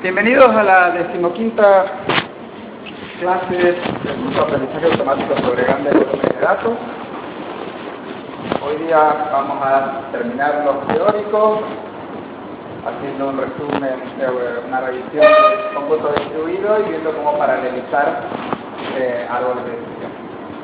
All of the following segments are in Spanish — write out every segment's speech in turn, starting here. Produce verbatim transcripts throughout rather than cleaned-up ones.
Bienvenidos a la decimoquinta clase del curso de aprendizaje automático sobre grandes volúmenes de datos. Hoy día vamos a terminar los teóricos, haciendo un resumen, una revisión del cómputo distribuido y viendo cómo paralelizar eh, árboles de decisión.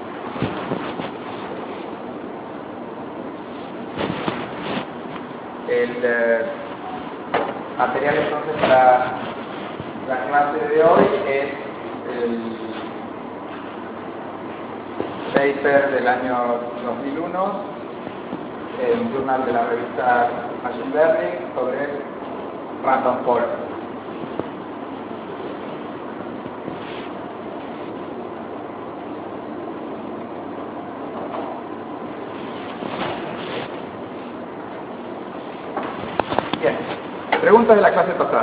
El eh, material entonces para la clase de hoy es el paper del año dos mil uno, un journal de la revista Machine Learning sobre Random Forest. Bien, preguntas de la clase pasada.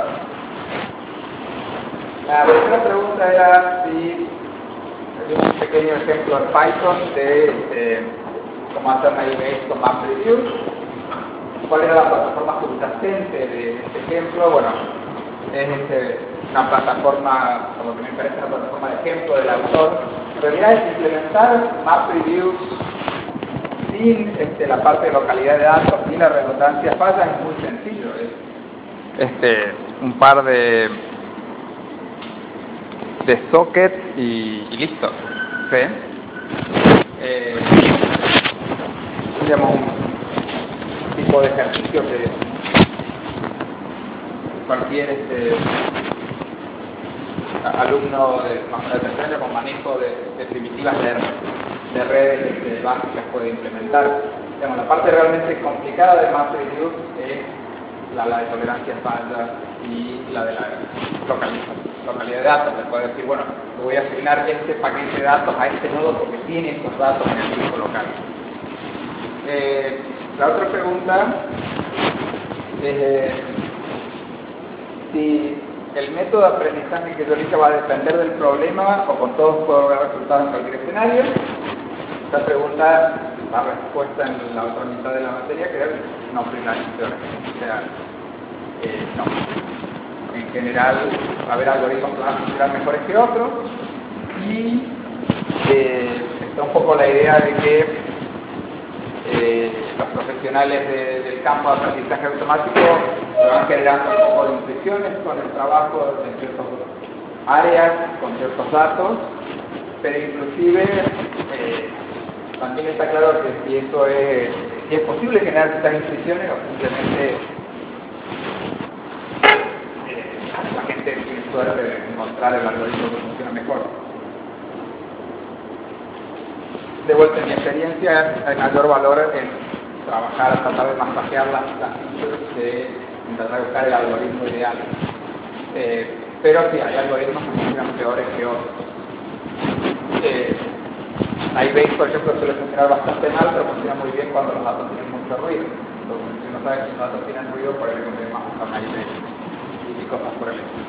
La primera pregunta era si un pequeño ejemplo en Python de eh, cómo hacer naive con MapReduce. ¿Cuál era la plataforma subyacente de este ejemplo? Bueno, es este, una plataforma, como que me parece una plataforma de ejemplo del autor. En realidad es implementar MapReduce sin este, la parte de localidad de datos, sin la redundancia falla, es muy sencillo. Es este, un par de, de sockets y, y listo. ¿Sí? Eh, digamos, un tipo de ejercicio que cualquier este, alumno de más tercero con manejo de, de primitivas de, de redes este, básicas puede implementar. Digamos, la parte realmente complicada de MapReduce es la, la de tolerancia falla y la de la localidad, localidad de datos. Le puedo decir, bueno, le voy a asignar este paquete de datos a este nodo porque tiene estos datos en el disco local. Eh, la otra pregunta es eh, si el método de aprendizaje que yo elija va a depender del problema o con todos puedo ver resultados en cualquier escenario. Esta pregunta, la respuesta en la otra mitad de la materia, que es no primarizar. O sea, eh, no. En general, va a haber algoritmos que van a funcionar mejores que otros y eh, está un poco la idea de que Eh, los profesionales de, del campo de aprendizaje automático se van generando un poco de intuiciones con el trabajo en ciertas áreas, con ciertos datos, pero inclusive eh, también está claro que si eso es, si es posible generar ciertas intuiciones o simplemente eh, la gente tiene suerte de encontrar el algoritmo que funciona mejor. De vuelta, en mi experiencia hay mayor valor en trabajar, tratar de masajear las, las features que intentar buscar el algoritmo ideal. Eh, pero sí, hay algoritmos que funcionan peores que otros. Eh, Naive, por ejemplo, suele funcionar bastante mal, pero funciona muy bien cuando los datos tienen mucho ruido. Entonces, si uno sabe que los datos tienen ruido, por ahí conviene más usar Naive y cosas por el estilo.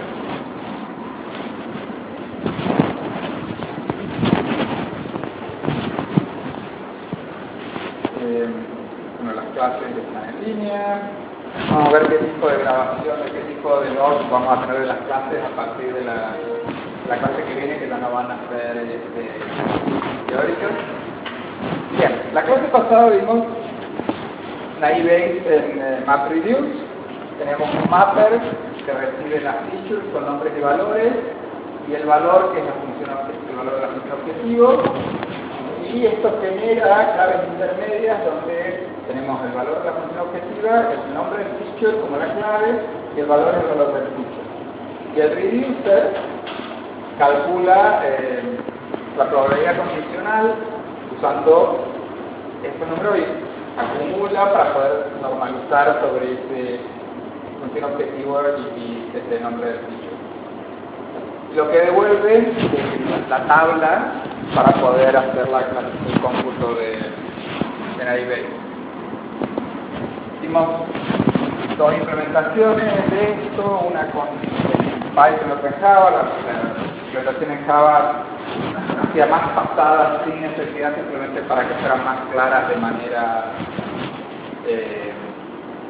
Bueno, las clases están en línea. Vamos a ver qué tipo de grabación, de qué tipo de notes vamos a tener de las clases a partir de la, la clase que viene, que ya no van a ser este, teóricas. Bien, la clase pasada vimos Naive en eh, MapReduce. Tenemos un mapper que recibe las features con nombres y valores y el valor que es la función, el valor de la función objetivo. Y esto genera claves intermedias donde tenemos el valor de la función objetiva, el nombre del feature como la clave y el valor del valor del feature. Y el reducer calcula eh, la probabilidad condicional usando este número y acumula para poder normalizar sobre ese función objetivo y, y este nombre del feature. Lo que devuelve es la tabla para poder hacer la, el cómputo de, de Naive. Hicimos dos implementaciones de esto, una con Python y otra en Java. La, la implementación en Java hacía más pasadas sin necesidad, simplemente para que fueran más claras de manera eh,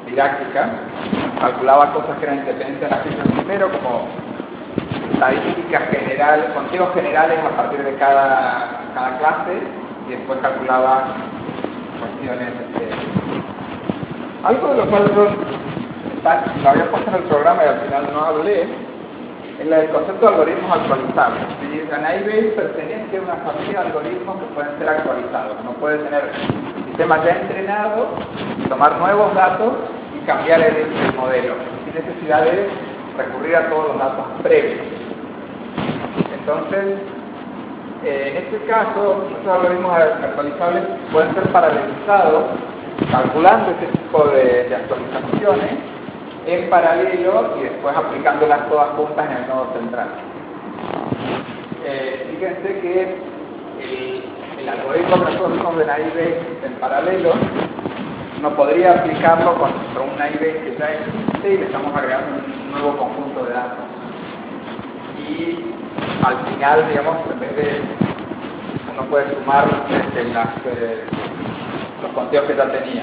didáctica, calculaba cosas que eran independientes de las físicas primero, como estadísticas generales, contidos generales a partir de cada, cada clase, y después calculaba cuestiones. Este, algo de lo cual yo está, lo había puesto en el programa y al final no hablé, es el concepto de algoritmos actualizables. ¿Sí? La Naivete pertenece a una familia de algoritmos que pueden ser actualizados. Uno puede tener sistemas ya entrenados, tomar nuevos datos y cambiar el, el modelo, sin necesidad de recurrir a todos los datos previos. Entonces, eh, en este caso, estos algoritmos actualizables pueden ser paralelizados, calculando este tipo de, de actualizaciones en paralelo y después aplicándolas todas juntas en el nodo central. Eh, fíjense que el, el algoritmo que nosotros vimos de Naivete en paralelo no podría aplicarlo contra un Naivete que ya existe y le estamos agregando un nuevo conjunto de datos. Y al final, digamos, en vez de uno puede sumar desde las, eh, los conteos que ya tenía.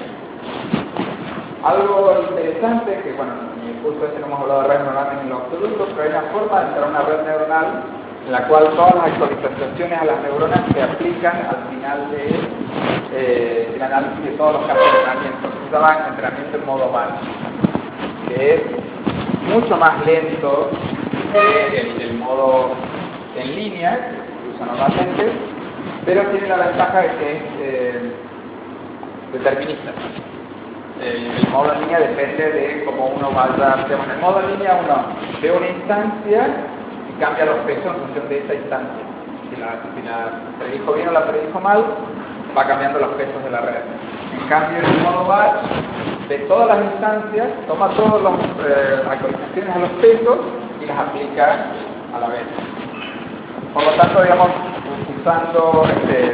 Algo interesante, que bueno, en el curso este no hemos hablado de redes neuronales en lo absoluto, pero hay una forma de crear una red neuronal en la cual todas las actualizaciones a las neuronas se aplican al final del de, eh, análisis de todos los casos de entrenamiento. Se llama entrenamiento en modo batch, que es mucho más lento que el, el modo en línea, que se usa normalmente, pero tiene la ventaja de que es eh, determinista. El, el modo en línea depende de cómo uno vaya. En el modo en línea uno ve una instancia y cambia los pesos en función de esa instancia. Si la, si la predijo bien o la predijo mal, va cambiando los pesos de la red. En cambio, en el modo batch, de todas las instancias, toma todas las eh, actualizaciones a los pesos y las aplica a la vez. Por lo tanto, digamos, usando este,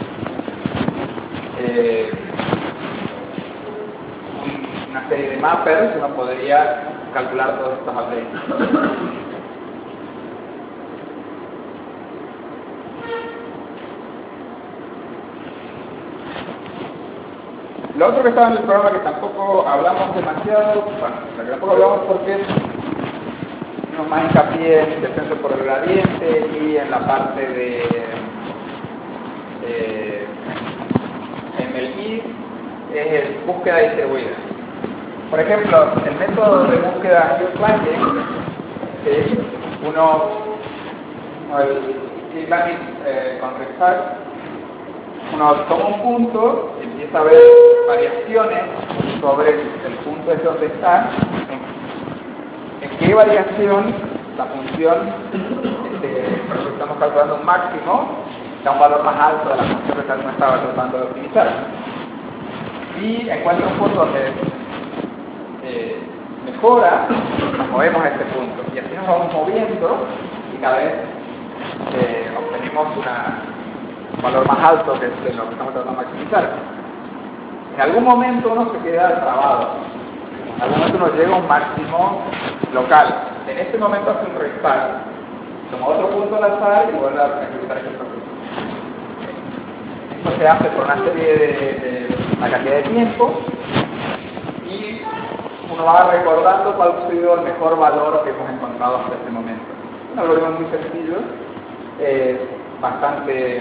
eh, una serie de mappers, uno podría calcular todos estos updates. Lo otro que estaba en el programa que tampoco hablamos demasiado, bueno, lo que tampoco hablamos porque tenemos más hincapié en descenso por el gradiente y en la parte de eh, M L I, es el búsqueda distribuida. Por ejemplo, el método de búsqueda Hill Climbing, ¿sí? uno, el Hill Climbing eh, con Research, uno toma un punto y empieza a ver variaciones sobre el punto es donde está, en, en qué variación la función, este, por ejemplo, estamos calculando un máximo, da un valor más alto de la función que uno estaba tratando de optimizar. Y encuentra un punto donde eh, mejora, nos movemos a este punto y así nos vamos moviendo y cada vez eh, obtenemos una, un valor más alto que de lo que estamos tratando de maximizar. En algún momento uno se queda trabado, en algún momento uno llega a un máximo local, en ese momento hace un restart, toma otro punto al azar y vuelve a ejecutar ese proceso. Esto se hace por una serie de, de una cantidad de tiempo y uno va recordando cuál ha sido el mejor valor que hemos encontrado hasta este momento. Un algoritmo muy sencillo, eh, bastante,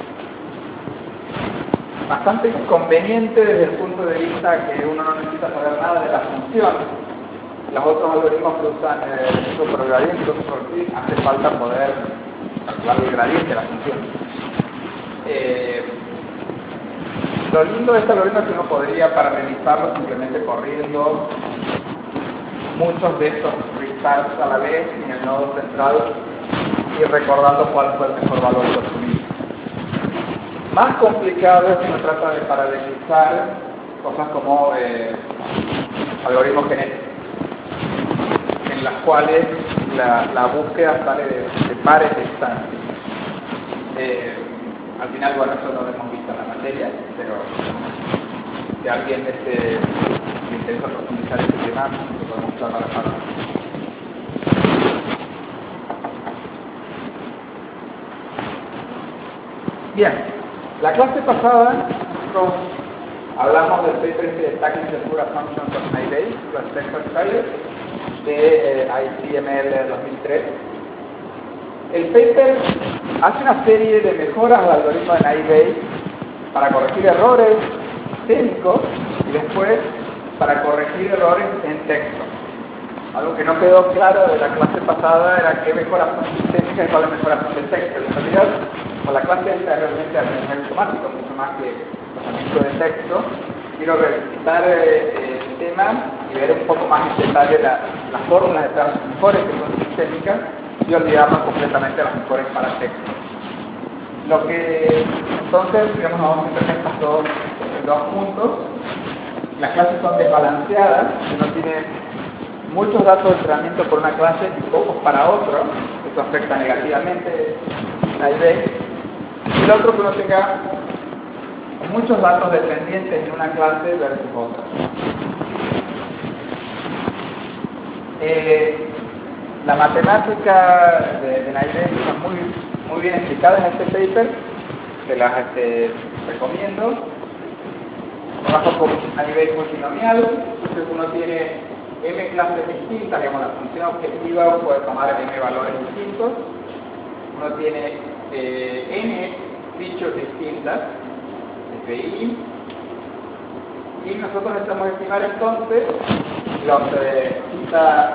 bastante conveniente desde el punto de vista que uno no necesita saber nada de la función. Los otros algoritmos que usan el uso por gradiente, el uso por clic, hace falta poder calcular el gradiente de la función. Eh, Lo lindo de este algoritmo es que uno podría paralelizarlo simplemente corriendo muchos de estos restarts a la vez en el nodo central y recordando cuál fue el mejor valor que obtuvimos. Más complicado es que uno trata de paralelizar cosas como eh, algoritmos genéticos, en las cuales la, la búsqueda sale de, de pares de instancias. Eh, Al final, bueno, eso no lo hemos visto en la materia, pero si a alguien este, le interesa profundizar este tema, lo podemos usar para la Bien, la clase pasada nosotros hablamos del paper este de Stacking Secure Functions of Naive, los Texas Files, de eh, I C M L dos mil tres. El paper hace una serie de mejoras al algoritmo de Naive para corregir errores técnicos y después para corregir errores en texto. Algo que no quedó claro de la clase pasada era qué mejoras son sistémicas y cuáles mejoras son de texto. En realidad, como la clase esta es realmente a nivel automático, mucho más que procesamiento de texto, quiero revisitar eh, el tema y ver un poco más en detalle la, las fórmulas de las mejores que son sistémicas y olvidarnos completamente de las mejores para texto. Lo que entonces, digamos, vamos a entender estos dos, dos puntos. Las clases son desbalanceadas, uno tiene muchos datos de entrenamiento por una clase y pocos para otro, eso afecta negativamente la idea. Y el otro que uno tenga muchos datos dependientes en una clase versus otra. Eh, la matemática de, de la idea está muy, muy bien explicada en este paper, se las este, recomiendo. Trabajo con a nivel multinomial, entonces uno tiene m clases distintas, digamos, la función objetiva puede tomar m valores distintos, uno tiene eh, n features distintas, F I, y nosotros necesitamos estimar entonces los eh, cita,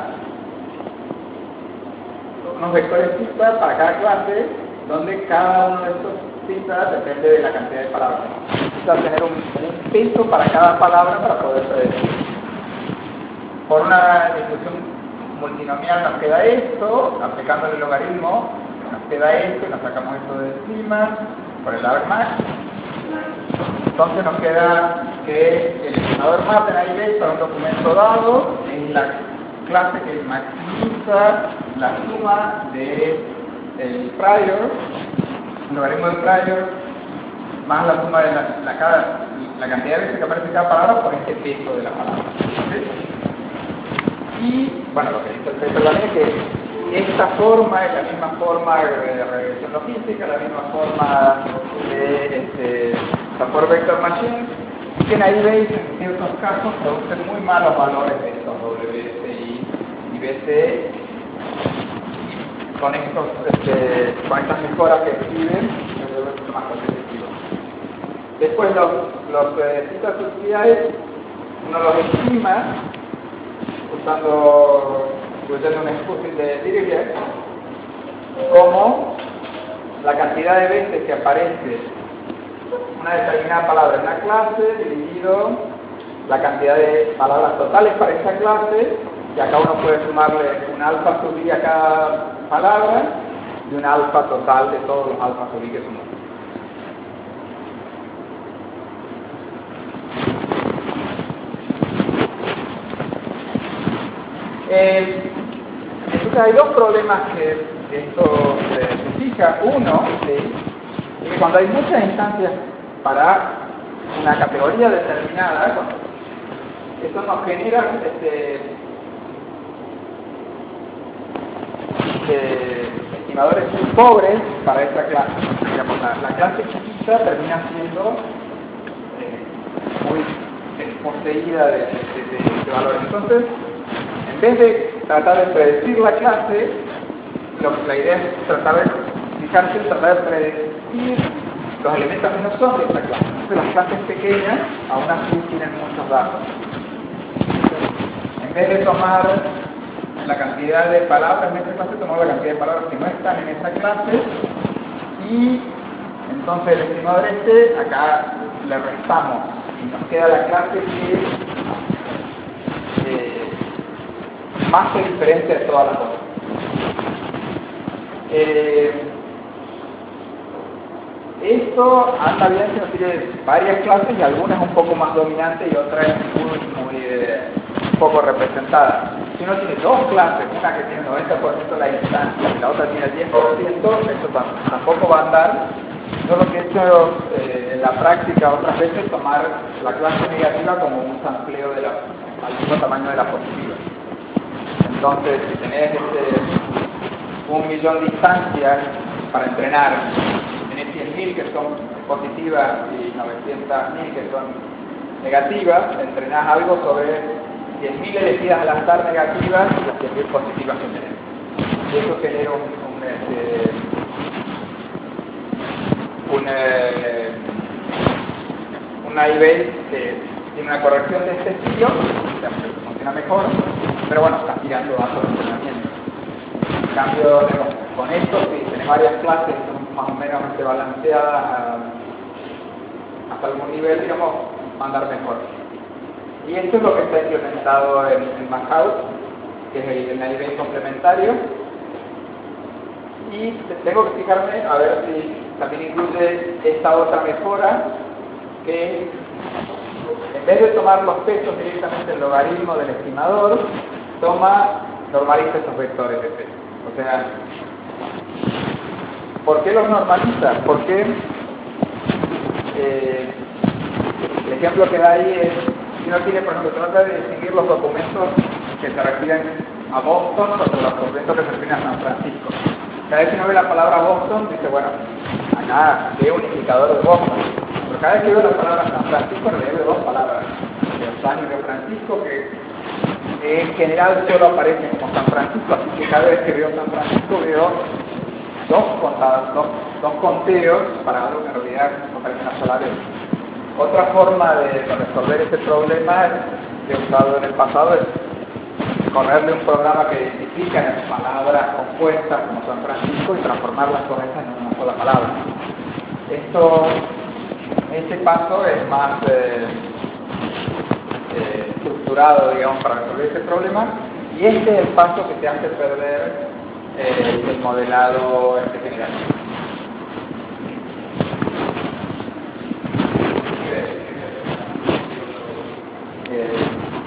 unos vectores cita para cada clase, donde cada uno de estos citas depende de la cantidad de palabras. Necesita tener un, un peso para cada palabra para poder predecir. Por una distribución multinomial nos queda esto, aplicando el logaritmo nos queda esto y nos sacamos esto de encima por el argmax. Entonces nos queda que el estimador map en Naive para un documento dado es la clase que maximiza la suma de el prior, el logaritmo del prior, más la suma de la, la, cada, la cantidad de veces que aparece cada palabra por este peso de la palabra. ¿Sí? Y, bueno, lo que dice el paper también es que esta forma es la misma forma de regresión logística, la misma forma de este, support vector machine, y que en Naive en ciertos casos producen muy malos valores de estos W C I y B C con, estos, este, con estas mejoras que exhiben, es más competitivo. Después los, los eh, citas subsidiarios, uno los estima usando, usando un spoofing de Dirichlet, como la cantidad de veces que aparece una determinada palabra en una clase dividido la cantidad de palabras totales para esa clase, y acá uno puede sumarle un alfa sub i a cada palabra y un alfa total de todos los alfa sub i que sumamos. Eh, entonces hay dos problemas que esto se, se fija. Uno, ¿sí?, es que cuando hay muchas instancias para una categoría determinada, eso nos genera este, eh, estimadores muy pobres para esta clase. Digamos, la, la clase chiquita termina siendo eh, muy eh, poseída de, de, de, de valores. Entonces, en vez de tratar de predecir la clase, lo, la idea es tratar de fijarse en tratar de predecir los elementos que no son de esta clase. Entonces las clases pequeñas aún así tienen muchos datos. En vez de tomar la cantidad de palabras en esta clase, tomamos la cantidad de palabras que no están en esa clase, y entonces el estimador este, acá le restamos y nos queda la clase que eh, más se diferencia de todas las otras. Eh, esto anda bien si uno tiene varias clases y algunas un poco más dominantes y otras muy, muy eh, poco representadas. Si uno tiene dos clases, una que tiene el noventa por ciento de la instancia y la otra tiene el diez por ciento, eso tampoco va a andar. Yo lo que he hecho eh, en la práctica otras veces es tomar la clase negativa como un sampleo de la, al mismo tamaño de la positiva. Entonces, si tenés este, un millón de instancias para entrenar, tenés cien mil que son positivas y novecientas mil que son negativas, entrenás algo sobre diez mil elegidas al azar negativas y las diez mil positivas que tenemos. Y eso genera un, un, este, un, eh, un I B que tiene una corrección de este estilo, o sea, funciona mejor, pero bueno, está tirando datos de entrenamiento. En cambio, digamos, con esto, si tenés varias clases que son más o menos balanceadas a, hasta algún nivel, digamos, va a andar mejor. Y esto es lo que está implementado en, en Mahout, que es el, el I B complementario. Y tengo que fijarme a ver si también incluye esta otra mejora, que en vez de tomar los pesos directamente del logaritmo del estimador, toma, normaliza esos vectores de peso. O sea, ¿por qué los normaliza? Porque eh, el ejemplo que da ahí es, si uno tiene, por ejemplo, trata de distinguir los documentos que se refieren a Boston contra los documentos que se refieren a San Francisco. Cada vez que uno ve la palabra Boston, dice, bueno, acá veo un indicador de Boston. Pero cada vez que veo la palabra San Francisco, en realidad veo dos palabras, de San y de Francisco, que en general solo aparecen como San Francisco, así que cada vez que veo San Francisco veo dos, contados, dos, dos conteos para algo que en realidad no parece una sola vez. Otra forma de resolver este problema que he usado en el pasado es correrle un programa que identifica las palabras compuestas como San Francisco y transformarlas con esas en una sola palabra. Esto, este paso es más eh, eh, estructurado, digamos, para resolver este problema, y este es el paso que te hace perder eh, el modelado este general. Eh,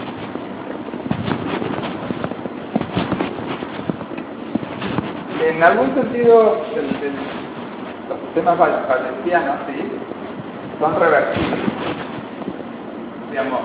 en algún sentido, el, el, los sistemas bayesianos, ¿sí?, son reversibles. Digamos,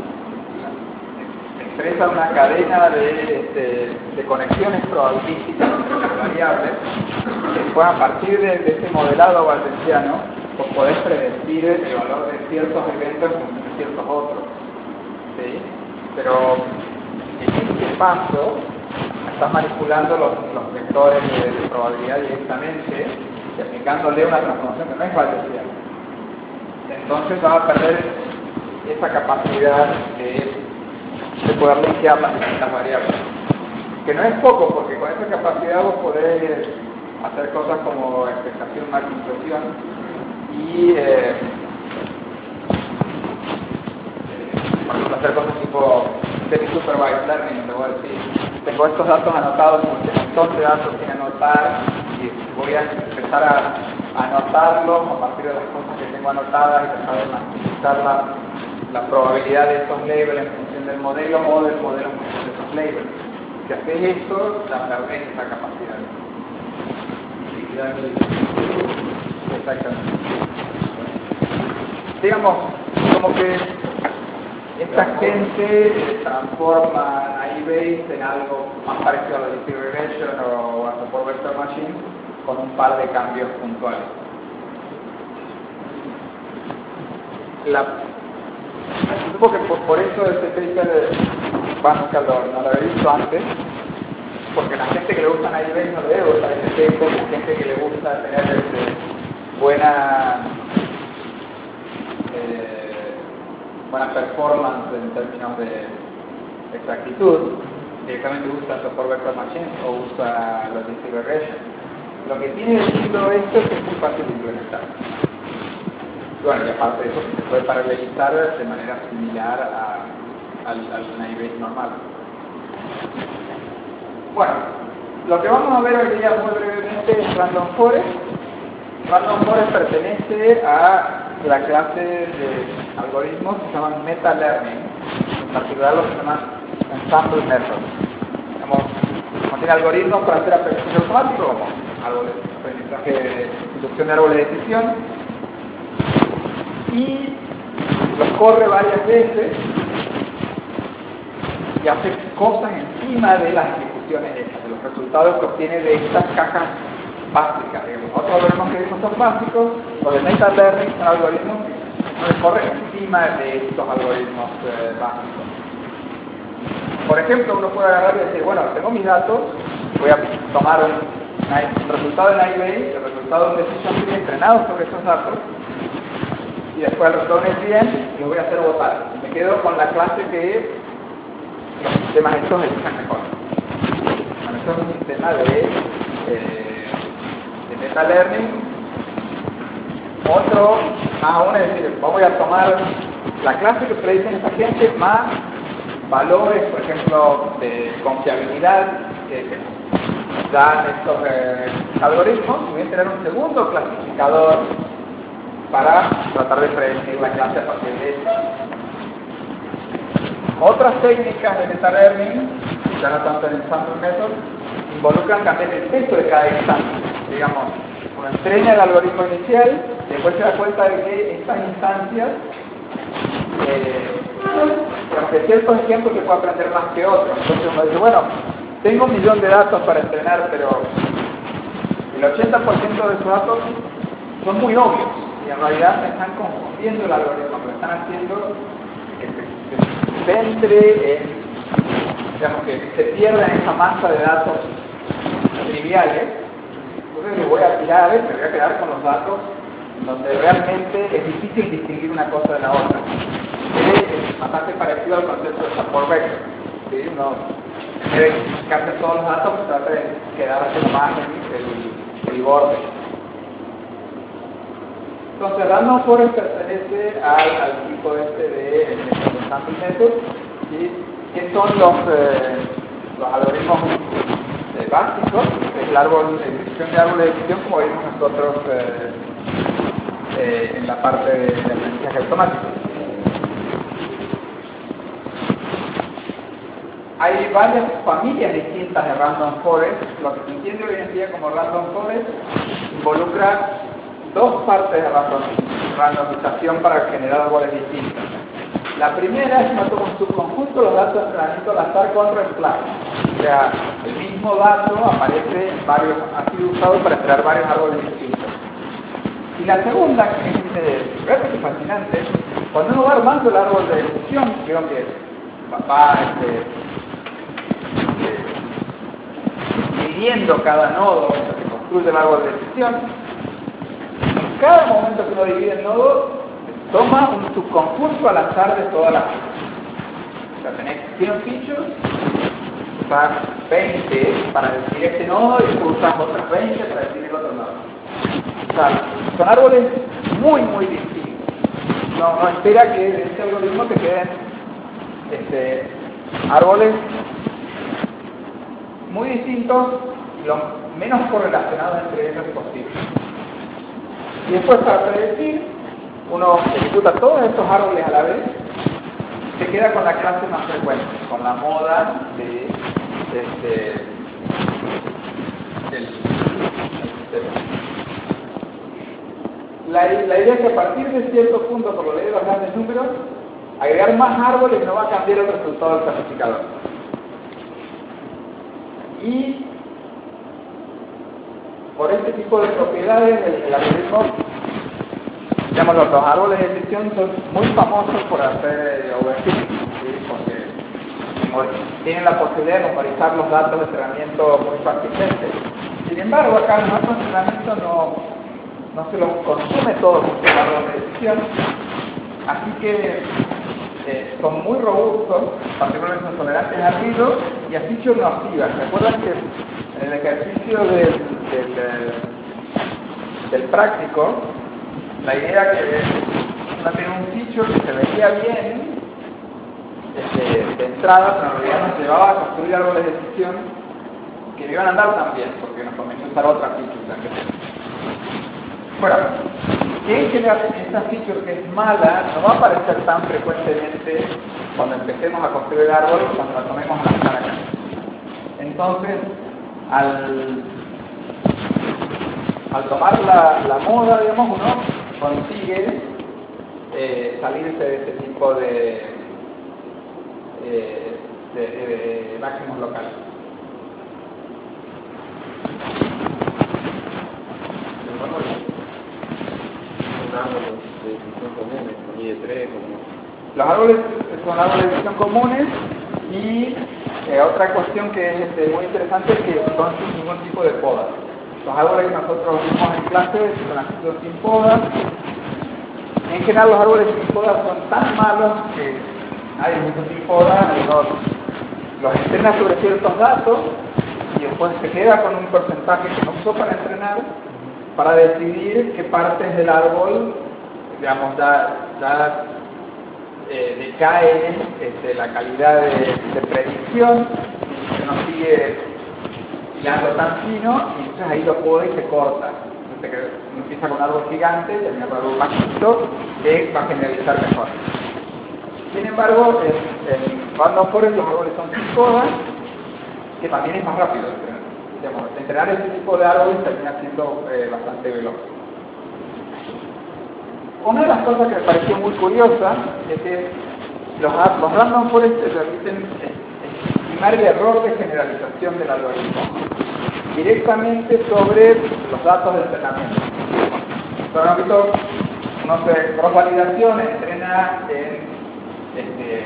expresa una cadena de, este, de conexiones probabilísticas entre las variables, que después, a partir de, de ese modelado bayesiano, pues podés predecir el valor de ciertos eventos en ciertos otros. ¿Sí? Pero en este paso estás manipulando los, los vectores de, de probabilidad directamente y aplicándole una transformación que no es bayesiana. Entonces vas a perder esa capacidad de, de poder linkear las distintas variables. Que no es poco, porque con esa capacidad vos podés hacer cosas como expectación más impresión y eh, hacer cosas tipo semi-supervised learning, te voy a decir, tengo estos datos anotados en un montón de datos sin anotar y voy a empezar a anotarlos a partir de las cosas que tengo anotadas y tratar de maximizar la, la probabilidad de esos labels en función del modelo o del modelo en función de esos labels. Si haces esto, ya perdés esa capacidad. Exactamente. Digamos, como que esta gente transforma a eBay en algo más parecido a la Linear Regression o a Support Vector Machine con un par de cambios puntuales. La, supongo que por, por eso este paper de Pascal no lo había visto antes, porque la gente que le gusta a eBay no le gusta este paper, la gente que le gusta tener este, buena eh, buena performance en términos de exactitud, directamente usa Support Vector Machine o usa Logistic Regression. Lo que tiene de chido esto es que es muy fácil de implementar. Bueno, y aparte de eso, se puede paralelizar de manera similar a, al, al Naivete normal. Bueno, lo que vamos a ver hoy día muy brevemente es Random Forest. Random Forest pertenece a la clase de algoritmos que se llaman Meta Learning, en particular los que se llaman Ensemble Methods. Contiene algoritmos para hacer aprendizaje automático, como árboles, aprendizaje de inducción de árboles de decisión, y los corre varias veces y hace cosas encima de las ejecuciones hechas, de los resultados que obtiene de estas cajas básicas. Digamos, otros algoritmos que vimos son básicos, los de Meta Learning son algoritmos Entonces corre encima de estos algoritmos eh, básicos. Por ejemplo, uno puede agarrar y decir, bueno, tengo mis datos, voy a tomar un, un resultado en I B A, el resultado de un decision tree entrenado sobre esos datos, y después el retorno es bien, y lo voy a hacer votar. Me quedo con la clase que los sistemas estos elijan mejor. Bueno, esto es un sistema de, eh, de meta learning. Otro, más aún, es decir, voy a tomar la clase que predicen esta gente más valores, por ejemplo, de confiabilidad que dan estos eh, algoritmos, y voy a tener un segundo clasificador para tratar de predecir la clase a partir de eso. Otras técnicas de meta learning, ya no tanto en el sample method, involucran cambiar el peso de cada instancia. Digamos, uno entrena el algoritmo inicial y después se da cuenta de que estas instancias, eh, digamos, de ciertos ejemplos se puede aprender más que otros. Entonces uno dice, bueno, tengo un millón de datos para entrenar, pero el ochenta por ciento de esos datos son muy obvios y en realidad me están confundiendo el algoritmo, me están haciendo que se, se centre en, digamos, que se pierda en esa masa de datos triviales. Entonces le voy a tirar, me voy a quedar con los datos donde realmente es difícil distinguir una cosa de la otra. Es bastante parecido al concepto de support vector. ¿Sí? Uno, en vez de captar todos los datos, pues trata de quedarse más en el, el borde. Entonces, Random Forest pertenece al, al tipo este de sample method, ¿sí? Que son los, eh, los algoritmos eh, básicos, el árbol de decisión de árbol de decisión, como vimos nosotros eh, eh, en la parte de, de aprendizaje automático. Hay varias familias distintas de Random Forest. Lo que se entiende hoy en día como Random Forest involucra dos partes de random, randomización para generar árboles distintos. La primera es que uno toma un subconjunto de los datos de entrenamiento al azar con reemplazo. O sea, el mismo dato aparece en varios, ha sido usado para entrenar varios árboles distintos. Y la segunda, que es eh, realmente fascinante, cuando uno va armando el árbol de decisión, creo que va este, eh, dividiendo cada nodo, se construye el árbol de decisión. En cada momento que uno divide el nodo, toma un subconjunto al azar de todas las features. O sea, tenés cien features, usas veinte para decir este nodo y después usas otras veinte para decir el otro nodo. O sea, son árboles muy, muy distintos. No, no espera que de este algoritmo te queden este, árboles muy distintos y lo menos correlacionados entre ellos posible. Y después, para predecir, uno ejecuta todos estos árboles a la vez, se queda con la clase más frecuente, con la moda de, de, de, del, del sistema. La, la idea es que a partir de cierto punto, por lo ley de los grandes números, agregar más árboles no va a cambiar el resultado del clasificador. Y por este tipo de propiedades, el, el algoritmo, digamos, los, los árboles de decisión son muy famosos por hacer overfitting, ¿sí? Porque tienen la posibilidad de memorizar los datos de entrenamiento muy fácilmente. Sin embargo, acá los datos de entrenamiento no, no se los consume todos los árboles de decisión, así que eh, son muy robustos, particularmente son tolerantes al ruido y a features nocivas. ¿Se acuerdan que en el ejercicio del, del, del práctico, la idea que uno tiene un feature que se veía bien este, de entrada, pero en realidad nos llevaba a construir árboles de decisión que no iban a andar tan bien, porque nos convenía usar otra feature también. Bueno, en general esta feature que es mala no va a aparecer tan frecuentemente cuando empecemos a construir el árbol o cuando la tomemos a la cara. Entonces, al, al tomar la, la moda, digamos, uno consigue eh, salirse de este tipo de, eh, de, de, de máximos locales. Los de decisión también. tres o uno. Los árboles son árboles de visión comunes y eh, otra cuestión que es este, muy interesante es que son sin ningún tipo de poda. Los árboles que nosotros vimos en clase son nacidos sin poda. En general los árboles sin poda son tan malos que nadie los hizo sin poda, los, los entrena sobre ciertos datos y después se queda con un porcentaje que no usó para entrenar para decidir qué partes del árbol, digamos, da, da eh, decae este, la calidad de, de predicción, que no sigue hilando tan fino, y entonces ahí lo poda y se corta. Entonces uno empieza con un árbol gigante, termina con un árbol más chiquito, que va a generalizar mejor. Sin embargo, en, en Random Forest los árboles son sin poda, que también es más rápido de entrenar. Digamos, entrenar este tipo de árboles termina siendo eh, bastante veloz. Una de las cosas que me pareció muy curiosa es que los, los Random Forest te permiten estimar el error de generalización del algoritmo directamente sobre los datos de entrenamiento. Por ejemplo, no sé, cross-validación entrena en este,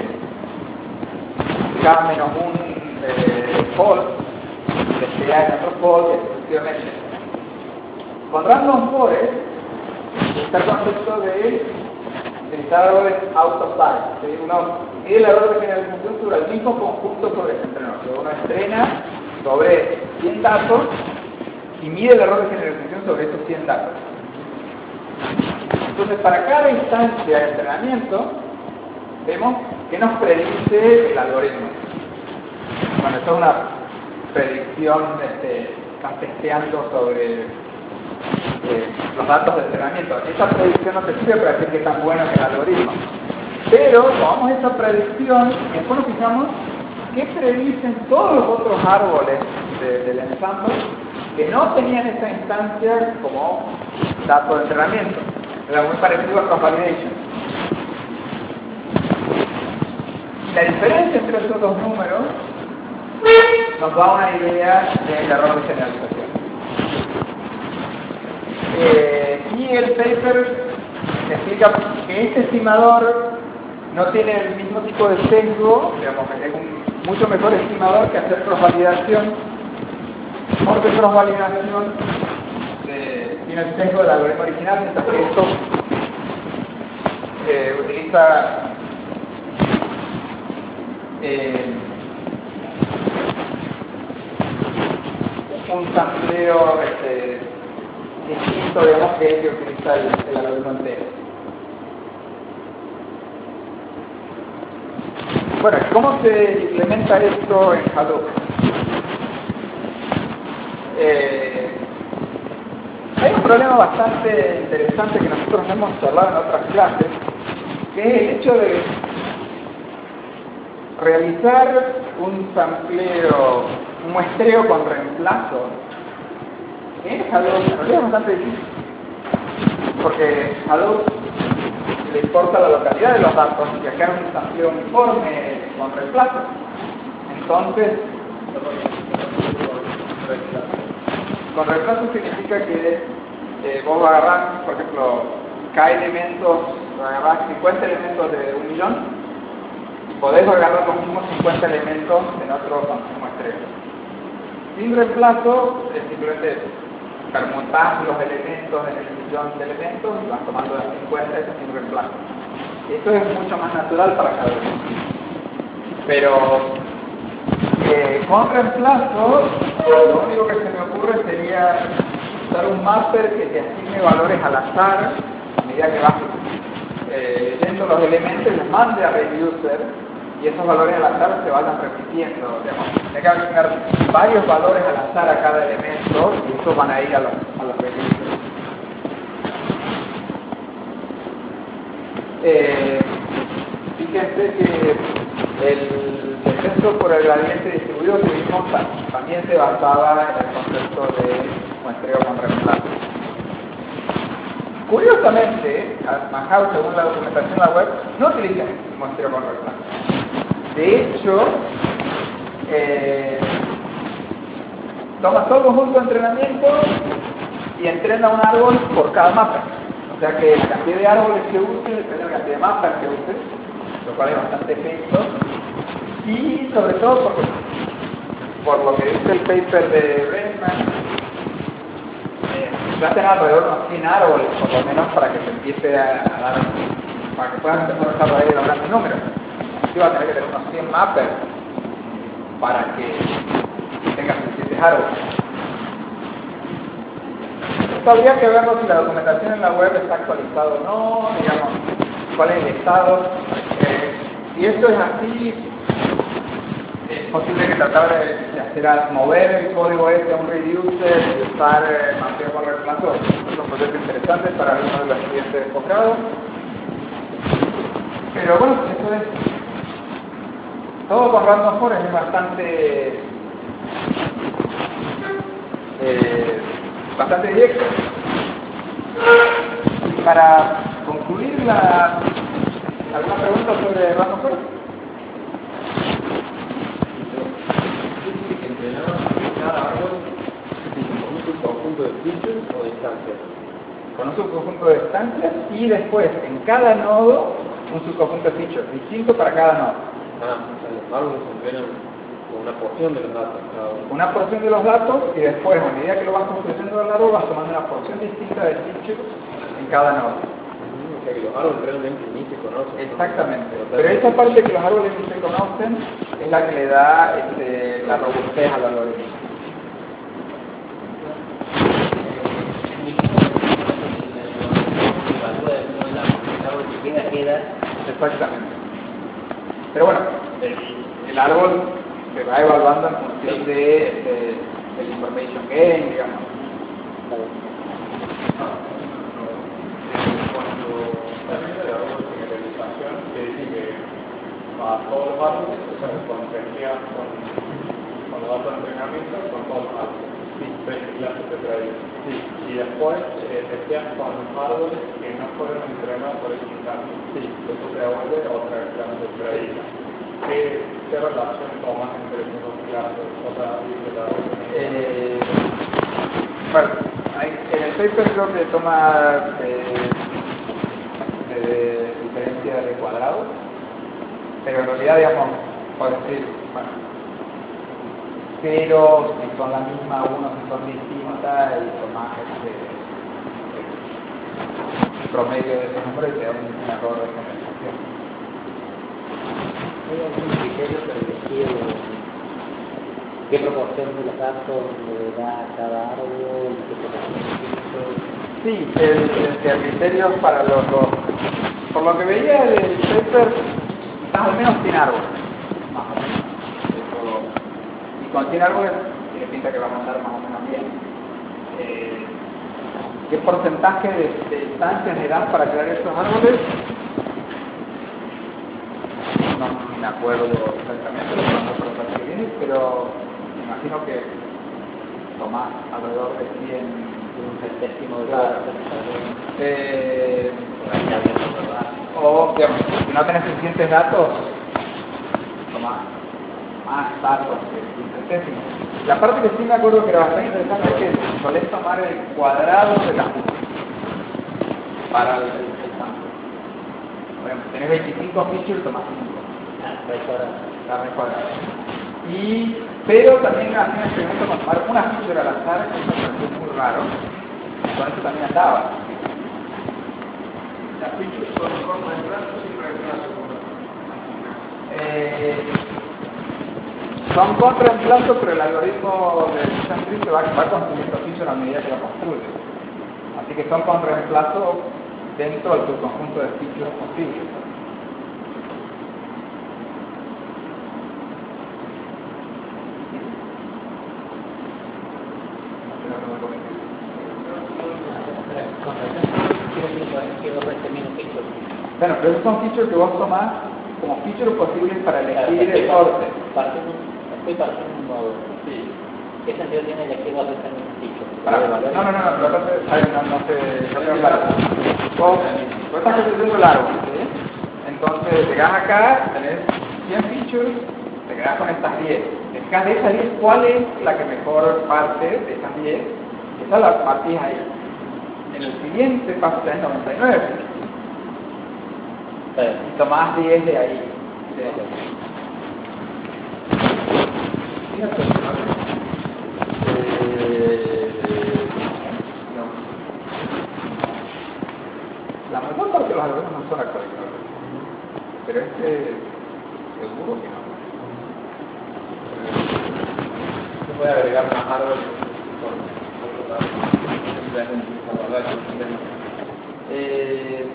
K menos un eh, false, que sea en otro false, y sucesivamente. Con Random Forest está el concepto de utilizar árboles out of size. ¿Sí? Uno mide el error de generalización sobre el mismo conjunto sobre el que entrenó. Uno entrena sobre cien datos y mide el error de generalización sobre esos cien datos. Entonces, para cada instancia de entrenamiento, vemos qué nos predice el algoritmo. Bueno, esto es una predicción, este, están testeando sobre eh, los datos de entrenamiento. Esta predicción no te sirve para decir qué tan bueno es el algoritmo. Pero tomamos esa predicción y después nos fijamos qué predicen todos los otros árboles de, del ensamble que no tenían esa instancia como dato de entrenamiento. Era muy parecido a cross-validation. La diferencia entre estos dos números nos da una idea del error de generalización. Eh, y el paper explica que este estimador no tiene el mismo tipo de sesgo, digamos, es un mucho mejor estimador que hacer cross-validación, porque cross-validación eh, tiene el sesgo del algoritmo original, mientras que esto eh, utiliza eh, un sampleo este, distinto, digamos, que el que utiliza el, el algoritmo entero. Bueno, ¿cómo se implementa esto en Hadoop? Eh, hay un problema bastante interesante que nosotros hemos charlado en otras clases, que es el hecho de realizar un sampleo, un muestreo con reemplazo en Hadoop. En realidad es bastante difícil, porque Hadoop le importa la localidad de los datos y acá es un sampleo uniforme con reemplazo. Entonces, con reemplazo significa que eh, vos agarrás, por ejemplo, K elementos, agarrás cincuenta elementos de un millón, podés agarrar los mismos cincuenta elementos en otro muestreo. Sin reemplazo, es simplemente permutás los elementos en el millón de elementos y vas tomando las cincuenta, eso sin reemplazo. Esto es mucho más natural para cada uno. Pero eh, con reemplazo, lo único que se me ocurre sería usar un mapper que te asigne valores al azar a medida que vas eh, leyendo los elementos y los mande a reducer, y esos valores al azar se vayan repitiendo. Hay que asignar varios valores al azar a cada elemento y estos van a ir a los, a los reducers. Eh, fíjense que el descenso por el gradiente distribuido que vimos también se basaba en el concepto de muestreo con reemplazo. Curiosamente, Manhouse, según la documentación en la web, no utiliza muestreo con reemplazo. De hecho, eh, toma todo el conjunto de entrenamiento y entrena un árbol por cada mapa. O sea que la cantidad de árboles que use depende de la cantidad de mapas que use, lo cual es bastante efecto. Y sobre todo porque, por lo que dice el paper de Bregman, eh, ya tener alrededor de unos cien árboles, por lo menos, para que se empiece a, a dar, para que puedan empezar a desarrollar los grandes números. Así va a tener que tener unos cien mappers para que tenga suficientes árboles. Esto habría que verlo si la documentación en la web está actualizada o no, digamos, cuál es el estado. Eh, si esto es así, es posible que tratar de, de hacer a, mover el código este a un reducer y usar eh, mapeo por reemplazo. Es un proyecto interesante para algunos de los estudiantes de posgrado. Pero bueno, eso es. Todo con Random Forest es bastante eh, bastante directo. Y para concluir, la, ¿alguna pregunta sobre Random Forest? ¿Con un conjunto de features o de instancias? Con un subconjunto de instancias y después en cada nodo un subconjunto de features distinto para cada nodo. Ah, o sea, los árboles se entrenan con una porción de los datos cada uno. Una porción de los datos y después, a medida que lo vas construyendo al árbol, vas tomando una porción distinta de features en cada nodo. O sea que los árboles realmente ni se conocen. Exactamente. Pero esa parte que los árboles ni se conocen es la que le da este, la robustez al algoritmo. Exactamente. Pero bueno, el, el árbol se va evaluando en función de, de, del information gain, digamos. Cuando también de árbol de generalización que dice que para todos los árboles, o sea, cuando se crea con, con los datos de entrenamiento, son todos los árboles. Tres clases de trading. Y después eh, se quedan con los árboles que no fueron entrenados por el interno. Eso se vuelve otra clase de trading. ¿Qué, ¿Qué relación tomas entre esas dos clases? O sea, dice la Eh, bueno, hay, en el paper creo que toma eh, de diferencia de cuadrado, pero en realidad, digamos, puedo decir, bueno, cero si son la misma, uno si son distintas, y tomás este, el promedio de esos números y te da un, un error de generalización. ¿Hay algún criterio para elegir qué proporción de los datos le da a cada árbol? ¿Qué proporción de Sí, el, el, el criterio para los dos. Por lo que veía del paper, más o menos cien árboles. Más o menos. Eso, y con cien árboles tiene pinta que va a andar más o menos bien. Eh, ¿Qué porcentaje de, de instancias le dan para crear esos árboles? No me acuerdo exactamente lo que vamos a preguntar que viene, pero me imagino que tomás alrededor de cien, un centésimo de claro. Eh, o, digamos, si no tenés suficientes datos, tomás más datos que un centésimo. La parte que sí me acuerdo que era bastante interesante es que solés tomar el cuadrado de la función para el, el, el sample. Por ejemplo, tenés veinticinco features, tomás cinco. La raíz cuadrada. Y, pero también hacía un experimento con tomar una feature al azar, que me pareció muy raro. Con eso también andaba. las features son con reemplazo y reemplazo. Eh, son con reemplazo, pero el algoritmo de Design Tree se va, va construyendo features a medida que lo construye. Así que son con reemplazo dentro del subconjunto de features posibles. Bueno, pero esos son features que vos tomás como features posibles para elegir el orden. Estoy partiendo un modo. Sí. ¿Qué sentido tiene elegir dos veces el feature? Para, no, no, no, no, lo que pasa es que no, no se no se para. Vos, vos estás construyendo el árbol, ¿sí? Entonces llegás acá, tenés cien features, te quedás con estas diez. Te fijas de esas diez cuál es la que mejor parte de esas diez, esa la partís ahí. En el siguiente paso tenés noventa y nueve. Sí. Y tomás diez de ahí. De Fíjate, eh, no. La mayor parte de los algoritmos no son actualizables. Pero este seguro que no. Se puede agregar más árboles con otros datos. Eh,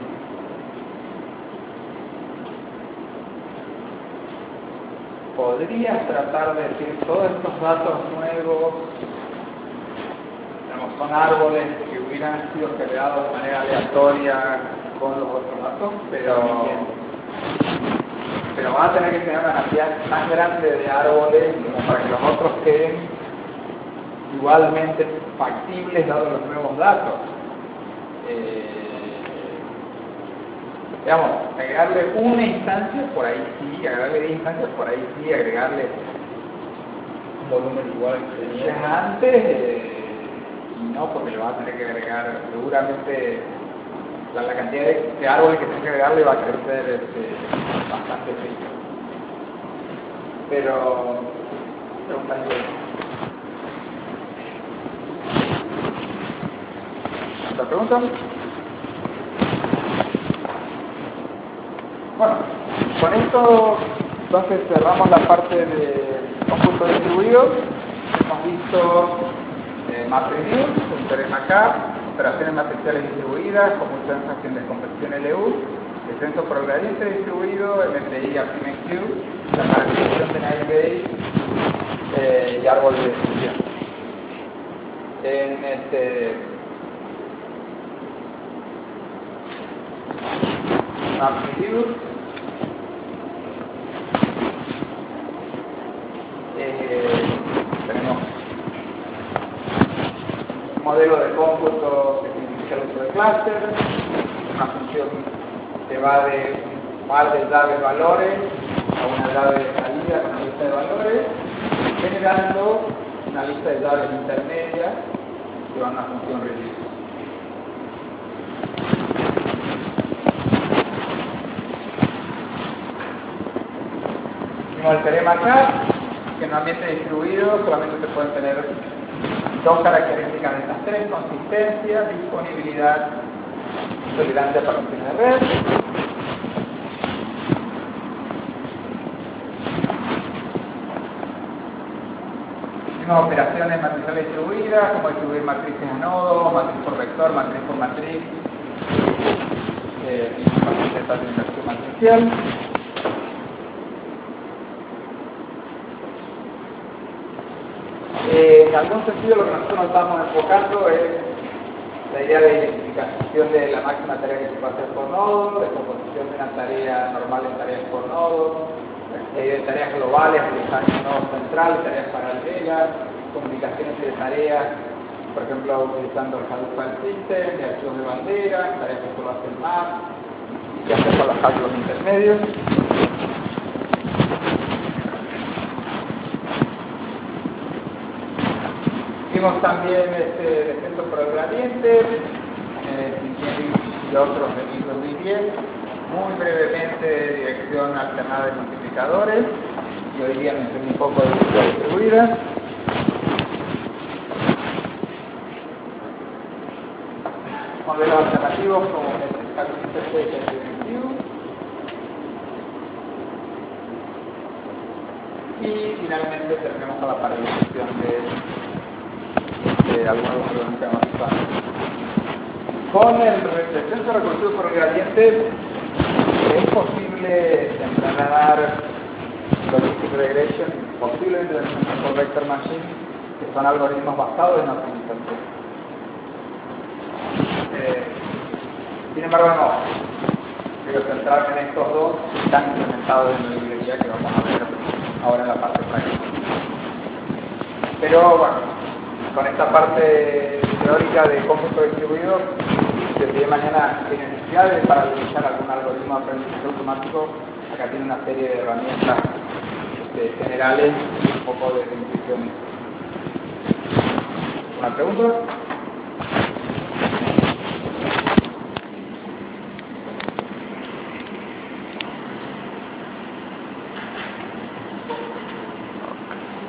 podrías tratar de decir todos estos datos nuevos, digamos, son árboles que hubieran sido generados de manera aleatoria con los otros datos, pero, pero van a tener que tener una cantidad más grande de árboles como para que los otros queden igualmente factibles dados los nuevos datos. Eh, digamos, agregarle una instancia por ahí sí, agregarle diez instancias por ahí sí, agregarle Un volumen igual que días tenía. antes eh, y no, porque le vas a tener que agregar seguramente la, la cantidad de, de árboles que tenés que agregarle va a crecer este, bastante rico. Pero pregunta ¿otra pregunta? Bueno, con esto entonces cerramos la parte de cómputo distribuido. Hemos visto eh, MapReduce, el teorema K, operaciones matriciales distribuidas, conmutación de descompresión L U, descenso por el gradiente distribuido, M P I a Prime Q, la parametrización de Naive eh, y árbol de distribución. En este MapReduce Eh, tenemos un modelo de cómputo que simplifica el uso de clúster, una función que va de un par de llaves valores a una llave de salida con una lista de valores, generando una lista de llaves intermedias que van a una función reduce. Vimos el teorema K, que en un ambiente distribuido solamente se pueden tener dos características de estas tres: consistencia, disponibilidad y tolerancia a particiones de red. Vimos operaciones matriciales distribuidas, como distribuir matrices a nodos, matriz por vector, matriz por matriz, eh, y matrices de inversión matricial. Eh, en algún sentido lo que nosotros nos estamos enfocando es la idea de identificación de la máxima tarea que se puede hacer por nodo, de composición de una tarea normal en tareas por nodo, eh, de tareas globales utilizando un nodo central, tareas paralelas, comunicación entre tareas, por ejemplo utilizando el Hadoop File System, de archivos de bandera, tareas que solo hacen más, y qué hacer con los cálculos intermedios. Vimos también este descenso por el gradiente, eh, y otros de dos mil diez, muy brevemente dirección alternada de multiplicadores, y hoy día mencioné un poco de lista distribuida. Modelos alternativos como el cálculo intermedio y el y finalmente terminamos con la paralización de de algunos de los que vamos a usar. Con el descenso recursivo por el gradiente es posible entrenar logistic regression, posiblemente por vector machine, que son algoritmos basados en optimización. Eh, sin embargo, no. Quiero centrarme en estos dos que están implementados en la librería que vamos a ver ahora en la parte práctica. Pero bueno, con esta parte teórica de cómputo distribuido, si el día de mañana tiene necesidad de paralelizar algún algoritmo de aprendizaje automático, acá tiene una serie de herramientas este, generales y un poco de intuición. ¿Una pregunta?